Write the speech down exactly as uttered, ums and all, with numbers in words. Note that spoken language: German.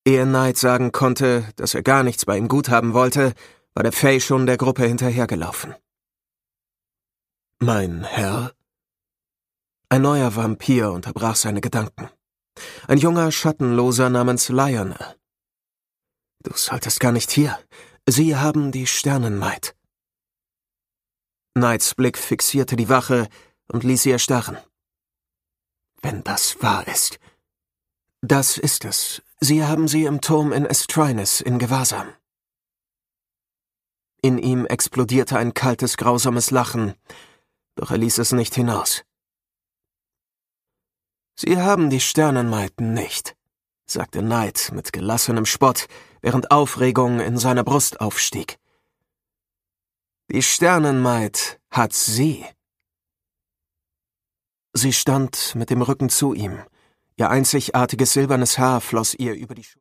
Ehe Knight sagen konnte, dass er gar nichts bei ihm gut haben wollte, war der Fay schon der Gruppe hinterhergelaufen. »Mein Herr?« Ein neuer Vampir unterbrach seine Gedanken. Ein junger Schattenloser namens Lionel. »Du solltest gar nicht hier. Sie haben die Sternenmaid.« Knights Blick fixierte die Wache und ließ sie erstarren. »Wenn das wahr ist.« »Das ist es. Sie haben sie im Turm in Estrines in Gewahrsam.« In ihm explodierte ein kaltes, grausames Lachen, doch er ließ es nicht hinaus. »Sie haben die Sternenmaid nicht«, sagte Knight mit gelassenem Spott, während Aufregung in seiner Brust aufstieg. »Die Sternenmaid hat Sie.« Sie stand mit dem Rücken zu ihm. Ihr einzigartiges silbernes Haar floss ihr über die Schulter.